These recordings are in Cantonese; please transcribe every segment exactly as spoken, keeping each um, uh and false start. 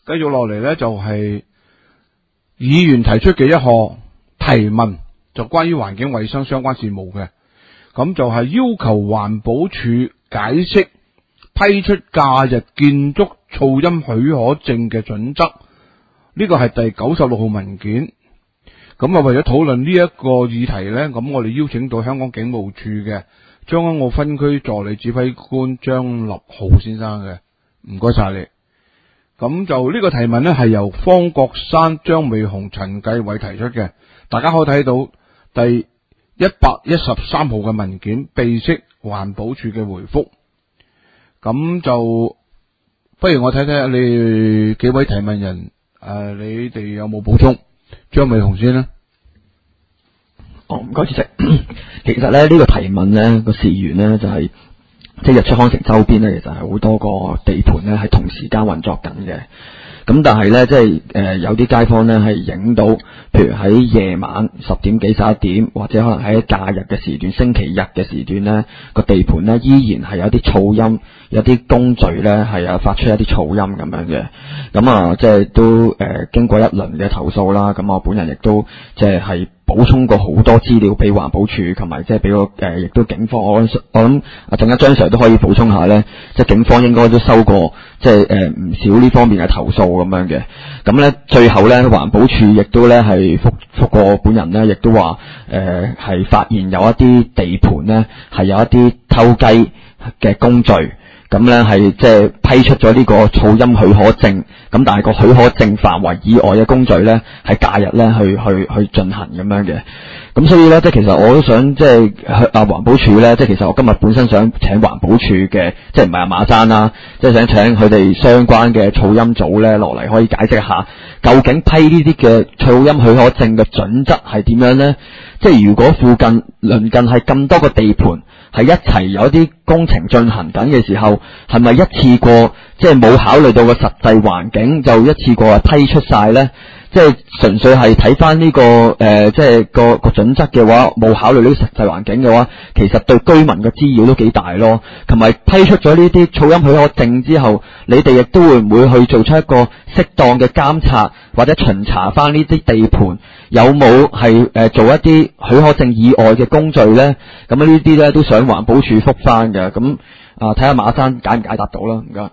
繼續落嚟咧就係議員提出嘅一項提問，就關於環境衛生相關事務嘅，咁就係要求環保署解釋批出假日建築噪音許可證嘅準則，呢個係第九十六號文件。咁啊，為咗討論呢一個議題呢，咁我哋邀請到香港警務處嘅將軍澳分區助理指揮官張立浩先生嘅，唔該晒你。咁就呢個提問呢係由方國珊、張美雄、陳繼偉提出嘅，大家可以睇到第一百一十三號嘅文件，備悉環保署嘅回覆。咁就不如我睇睇你哋幾位提問人，誒、呃，你哋有冇補充？張美雄先啦。 哦，唔該主席。其實咧呢、這個提問咧個事源咧就係、是、即係日出康城周邊咧，其實係好多個地盤咧係同時間運作緊嘅。咁但係咧，即係誒、呃、有啲街坊咧係影到，譬如喺夜晚十點幾十一點，或者可能喺假日嘅時段、星期日嘅時段咧，個地盤咧依然係有啲噪音，有啲工序咧係啊發出一啲噪音咁樣嘅。咁啊，即係都誒、呃、經過一輪嘅投訴啦。咁我本人亦都即係係補充過好多資料俾環保署，同埋即係俾個誒亦都警方。我我諗啊，陣間張 Sir 都可以補充下咧，即係警方應該都收過即係誒唔少呢方面嘅投訴咁樣嘅。咁咧最後咧環保署亦都咧係覆覆過我本人咧，亦都話誒係發現有一啲地盤咧係有一啲偷雞嘅工序。咁咧係即係批出咗呢個噪音許可證，咁但係個許可證範圍以外嘅工序咧，係假日咧去去去進行咁樣嘅。咁所以咧，即係其實我都想即係啊環保署咧，即係其實我今日本身想請環保署嘅，即係唔係阿馬山啦，即係想請佢哋相關嘅噪音組咧落嚟，可以解釋一下究竟批呢啲嘅噪音許可證嘅準則係點樣咧？即係如果附近鄰近係咁多個地盤，係一齊有啲工程進行緊嘅時候，係咪一次過即係冇考慮到個實際環境就一次過係批出晒咧？即係純粹係睇翻呢個誒、呃，即係個個準則嘅話，冇考慮呢個實際環境嘅話，其實對居民嘅滋擾都幾大咯。同埋批出咗呢啲噪音許可證之後，你哋亦都會唔會去做出一個適當嘅監察或者巡查翻呢啲地盤有冇係誒做一啲許可證以外嘅工序咧？咁呢啲咧都想環保署覆翻嘅。咁啊，睇下馬生解唔解答到啦。唔該。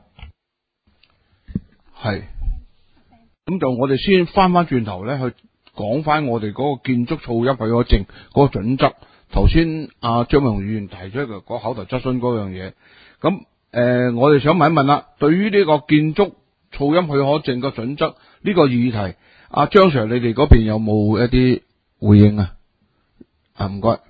係。咁就我哋先翻翻轉頭咧，去講翻我哋嗰個建築噪音許可證嗰個準則。頭先阿張美雄議員提出嘅嗰口頭質詢嗰樣嘢，咁誒、呃，我哋想問一問啦，對於呢個建築噪音許可證嘅準則呢個議題，阿張 Sir 你哋嗰邊有冇一啲回應啊？啊，唔該。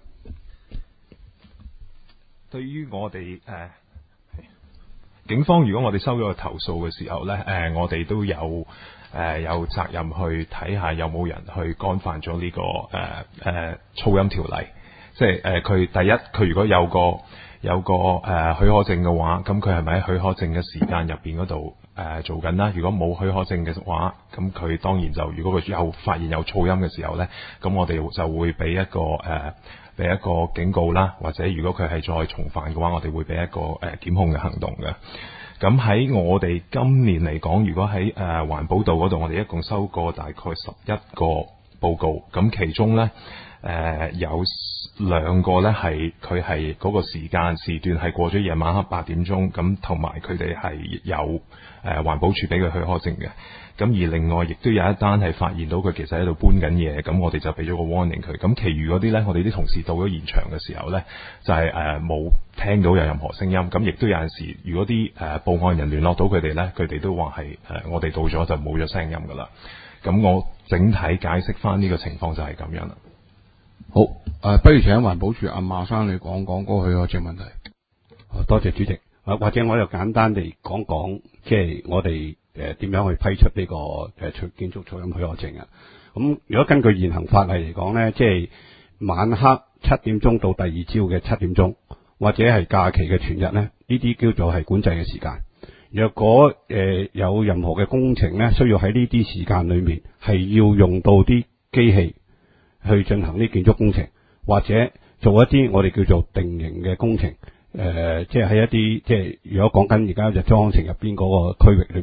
對於我哋誒、呃、警方，如果我哋收咗個投訴嘅時候咧，誒、呃、我哋都有。誒、呃、有責任去睇下有冇人去干犯咗呢、這個誒誒噪音條例，即係誒佢第一，佢如果有個有個誒、呃、許可證嘅話，咁佢係咪喺許可證嘅時間入邊嗰度誒做緊啦？如果冇許可證嘅話，咁佢當然就如果佢有發現有噪音嘅時候咧，咁我哋就會俾一個誒俾、呃、一個警告啦，或者如果佢係再重犯嘅話，我哋會俾一個誒、呃、檢控嘅行動嘅。咁喺我哋今年嚟講，如果喺誒、呃、環保道嗰度，我哋一共收過大概十一個報告，咁其中咧誒、呃、有兩個咧係佢係嗰個時間時段係過咗夜晚黑八點鐘，咁同埋佢哋係有誒、呃、環保署俾佢許可證嘅。咁而另外亦都有一單係發現到佢其實喺度搬緊嘢，咁我哋就俾咗個 warning 佢。咁其餘嗰啲咧，我哋啲同事到咗現場嘅時候咧，就係誒冇聽到有任何聲音。咁亦都有陣時，如果啲誒、呃、報案人聯絡到佢哋咧，佢哋都話係誒我哋到咗就冇咗聲音噶啦。咁我整體解釋翻呢個情況就係咁樣啦。 好，誒、呃，不如請環保署阿馬生你講講嗰個許可證問題。 多謝主席。或者我又簡單地講講，即係我哋誒點樣去批出呢個誒建築噪音許可證啊？咁如果根據現行法例嚟講咧，即係晚黑七點鐘到第二朝嘅七點鐘，或者係假期嘅全日咧，呢啲叫做係管制嘅時間。若果誒、呃、有任何嘅工程咧，需要喺呢啲時間裏面係要用到啲機器去進行啲建築工程，或者做一啲我哋叫做定型嘅工程。誒、呃，即係喺一啲即係，如果講緊而家日出康城入邊嗰個區域裏面啦，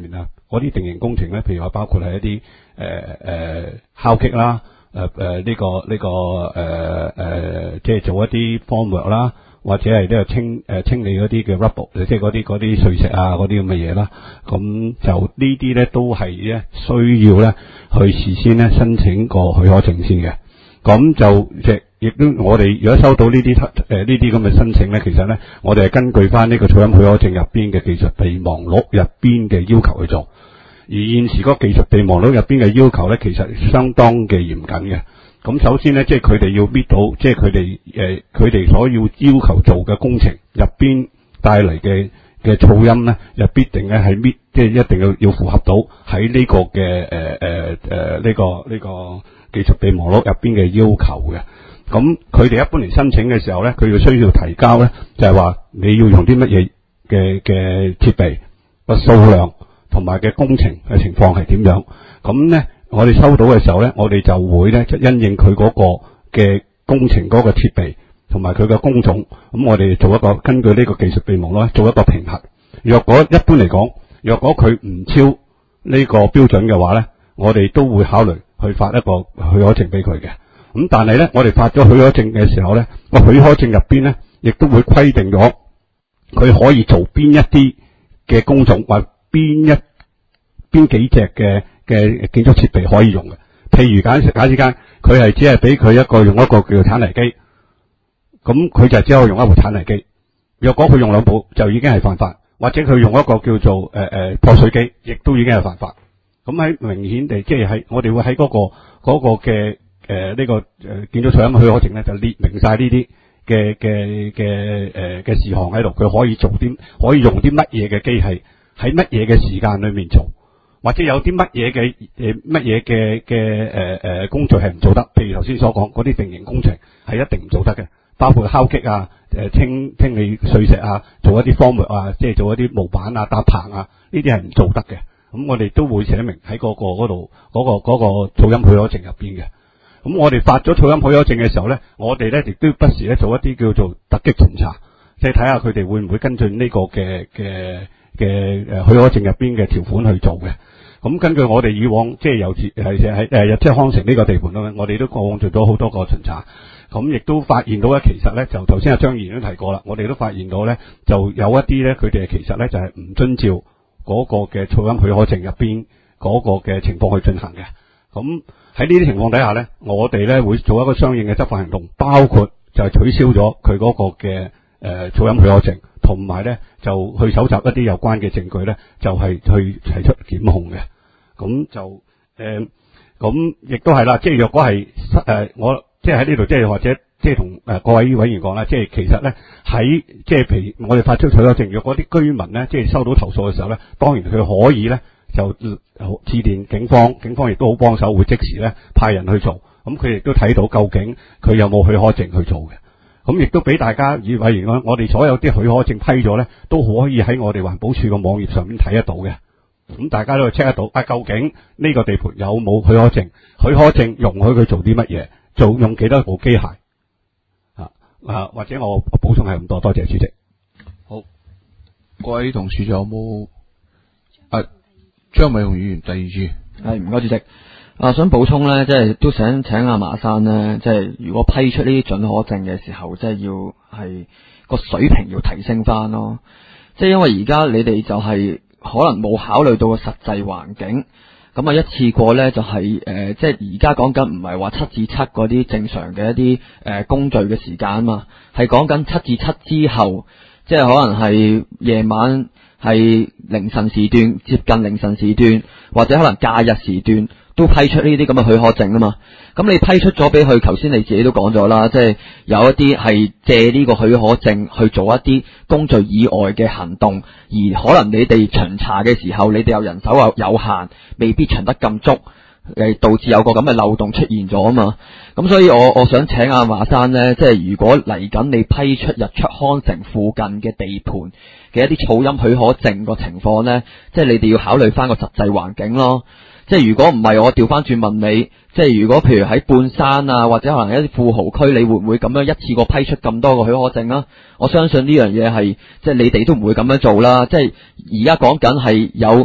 嗰啲定型工程咧，譬如話包括係一啲誒誒敲擊啦，誒誒呢個呢個誒誒，即係做一啲 formwork 啦，或者係呢個清誒、呃、清理嗰啲嘅 rubble， 即係嗰啲嗰啲碎石啊嗰啲咁嘅嘢啦。咁就呢啲咧都係咧需要咧去事先咧申請個許可證先嘅。咁就即亦都我哋如果收到呢啲誒呢啲咁嘅申請咧，其實咧我哋係根據翻呢個噪音許可證入邊嘅技術備忘錄入邊嘅要求去做。而現時嗰個技術備忘錄入邊嘅要求咧，其實相當嘅嚴謹嘅。咁首先咧，即係佢哋要搣到，即係佢哋誒佢哋所要要求做嘅工程入邊帶嚟嘅嘅噪音咧，又必定咧係搣，即係一定要要符合到喺呢個嘅誒誒誒呢個呢個技術備忘錄入邊嘅要求嘅。咁佢哋一般嚟申請嘅時候咧，佢要需要提交咧，就係話你要用啲乜嘢嘅嘅設備個數量同埋嘅工程嘅情況係點樣？咁咧，我哋收到嘅時候咧，我哋就會咧就因應佢嗰個嘅工程嗰個設備同埋佢嘅工種，咁我哋做一個根據呢個技術備忘錄做一個評核。若果一般嚟講，若果佢唔超呢個標準嘅話咧，我哋都會考慮去發一個許可證俾佢嘅。咁但係咧，我哋發咗許可證嘅時候咧，個許可證入邊咧，亦都會規定咗佢可以做邊一啲嘅工種或邊一邊幾隻嘅嘅建築設備可以用嘅。譬如假假設間佢係只係俾佢一個用一個叫做鏟泥機，咁佢就只可以用一部鏟泥機。若果佢用兩部就已經係犯法，或者佢用一個叫做誒誒、呃、破碎機，亦都已經係犯法。咁喺明顯地，即係喺我哋會喺嗰、嗰個嗰、嗰個嘅誒呢個誒建築噪音許可證咧，就列明晒呢啲嘅嘅嘅誒嘅事項喺度，佢可以做啲可以用啲乜嘢嘅機器，喺乜嘢嘅時間裏面做，或者有啲乜嘢嘅誒乜嘢嘅嘅誒誒工序係唔做得，譬如頭先所講嗰啲定型工程係一定唔做得嘅，包括敲擊啊、誒、呃、清清理碎石啊、做一啲 formwork啊，即係做一啲模板啊、搭棚啊，呢啲係唔做得嘅。咁我哋都會寫明喺嗰、嗰個嗰度嗰個嗰、嗰個噪音許可證入邊嘅。咁我哋發咗噪音許可證嘅時候咧，我哋咧亦都不時咧做一啲叫做突擊巡查，即係睇下佢哋會唔會跟進呢個嘅嘅嘅誒許可證入邊嘅條款去做嘅。咁根據我哋以往即係由係喺誒日出康城呢個地盤咧，我哋都過往做咗好多個巡查，咁亦都發現到咧，其實咧就頭先阿張議員都提過啦，我哋都發現到咧就有一啲咧佢哋其實咧就係唔遵照嗰個嘅噪音許可證入邊嗰個嘅情況去進行嘅。咁喺呢啲情況底下咧，我哋咧會做一個相應嘅執法行動，包括就係取消咗佢嗰個嘅誒噪音許可證，同埋咧就去搜集一啲有關嘅證據咧，就係、是、去提出檢控嘅。咁就誒，咁亦都係啦。即係若果係誒、呃，我即係喺呢度，即係或者即係同誒各位委員講啦，即係其實咧喺即係譬如我哋發出許可證，若果啲居民咧即係收到投訴嘅時候咧，當然佢可以咧就致電警方，警方亦都好幫手，會即時咧派人去做。咁佢亦都睇到究竟佢有冇許可證去做嘅。咁亦都俾大家以委員講，我哋所有啲許可證批咗咧，都可以喺我哋環保署嘅網頁上面睇得到嘅。咁大家都 check 得到啊，究竟呢個地盤有冇許可證？許可證容許佢做啲乜嘢？做用幾多部機械？啊啊，或者我補充係咁多，多謝主席。 好，各位同事仲有冇？啊，張美雄議員第二次係唔該主席。啊，想補充咧，即係都想請阿馬生咧，即係如果批出呢啲准可證嘅時候，即係要係個水平要提升翻咯。即係因為而家你哋就係、是。可能冇考慮到個實際環境，咁啊一次過咧就係、是、誒、呃，即係而家講緊唔係話七至七嗰啲正常嘅一啲誒、呃、工序嘅時間啊嘛，係講緊七至七之後，即係可能係夜晚係凌晨時段，接近凌晨時段，或者可能假日時段都批出呢啲咁嘅許可證啊嘛。咁你批出咗俾佢，頭先你自己都講咗啦，即係有一啲係借呢個許可證去做一啲工序以外嘅行動，而可能你哋巡查嘅時候，你哋有人手又有限，未必巡得咁足，誒導致有個咁嘅漏洞出現咗啊嘛。咁所以我我想請阿華山呢，即係如果嚟緊你批出日出康城附近嘅地盤嘅一啲噪音許可證個情況呢，即係你哋要考慮翻個實際環境咯。即係如果唔係，我調翻轉問你，即係如果譬如喺半山啊，或者可能一啲富豪區，你會唔會咁樣一次過批出咁多個許可證啊？我相信呢樣嘢係即係你哋都唔會咁樣做啦。即係而家講緊係有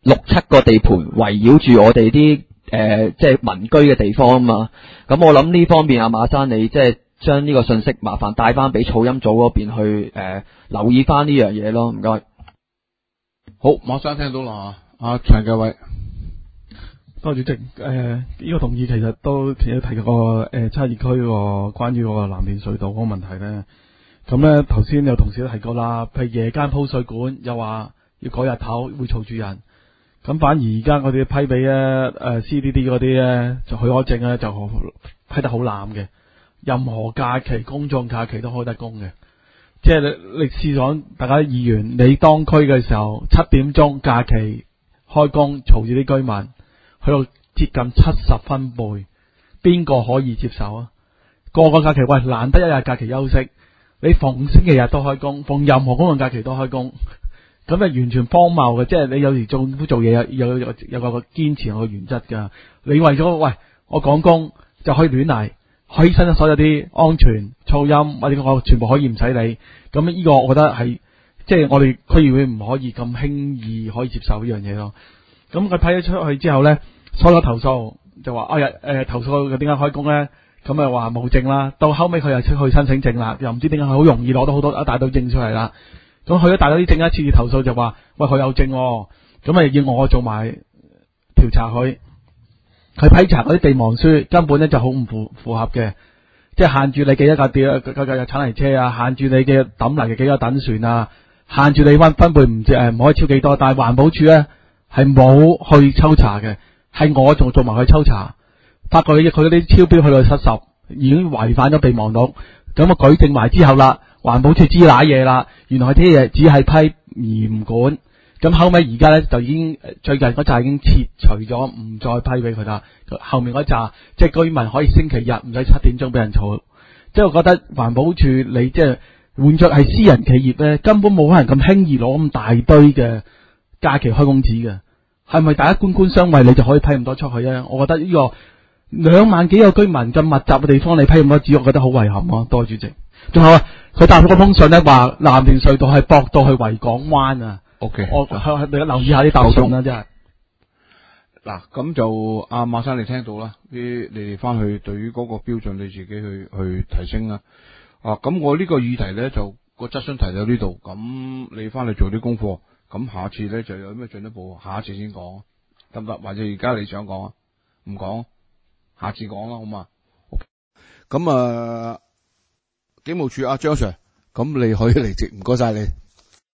六七個地盤圍繞住我哋啲誒即係民居嘅地方啊嘛。咁我諗呢方面啊，馬生你即係將呢個信息麻煩帶翻俾噪音組嗰邊去誒、呃、留意翻呢樣嘢咯，唔該。 好，馬生聽到啦，阿陳繼偉。 多謝主席，誒、呃，呢、這個同意其實都其實提過誒差異區個關於嗰個藍田隧道嗰個問題咧。咁咧頭先有同事都提過啦，譬如夜間鋪水管，又話要改日頭會嘈住人。咁反而而家我哋批俾咧誒 C D D 嗰啲咧就許可證咧就批得好濫嘅，任何假期公眾假期都開得工嘅。即係你你試想大家議員，你當區嘅時候七點鐘假期開工，嘈住啲居民。去到接近七十分貝，邊個可以接受啊？個個假期喂，難得一日假期休息，你逢星期日都開工，逢任何公共假期都開工，咁啊完全荒謬嘅。即係你有時做做嘢有有有有個堅持個原則㗎。你為咗喂我講工就可以亂嚟，犧牲咗所有啲安全、噪音或者我全部可以唔使理。咁呢個我覺得係即係我哋區議會唔可以咁輕易可以接受呢樣嘢咯。咁佢批咗出去之後咧，收咗投訴就話啊日誒投訴佢點解開工咧？咁啊話冇證啦。到後尾佢又出去申請證啦，又唔知點解好容易攞到好多一大堆證出嚟啦。咁去咗大堆啲證，一次次投訴就話喂佢有證喎，咁啊要我做埋調查佢。佢批查嗰啲備忘書根本咧就好唔符符合嘅，即係限住你幾多架吊架架架鏟泥車啊，限住你嘅抌泥嘅幾多等船啊，限住你分分配唔誒唔可以超幾多。但係環保署咧係冇去抽查嘅，係我仲做埋去抽查，發覺佢佢嗰啲超標去到七十，已經違反咗備忘錄。咁啊舉證埋之後啦，環保署知瀨嘢啦，原來啲嘢只係批而唔管。咁後尾而家咧就已經最近嗰扎已經撤除咗，唔再批俾佢啦。後面嗰扎即係居民可以星期日唔使七點鐘俾人嘈。即係我覺得環保署你即係換作係私人企業咧，根本冇可能咁輕易攞咁大堆嘅假期開工紙嘅。係咪大家官官相衛你就可以批咁多出去啊？我覺得呢個兩萬幾個居民咁密集嘅地方你批咁多紙，我覺得好遺憾啊！多謝主席。仲有啊，佢答咗個封信咧，話藍田隧道係駁到去維港灣啊。O K， 我你留意下啲答信啦，真係。 嗱，咁就阿馬生你聽到啦，啲你哋翻去對於嗰個標準你自己去去提升啦。啊，咁我呢個議題咧就個質詢提到呢度，咁你翻去做啲功課，咁下次咧就有咩進一步，下一次先講，得唔得？或者而家你想講啊？唔講，下次講啦，好嘛？咁啊，警務處阿張 Sir，咁你可以離席，唔該晒你。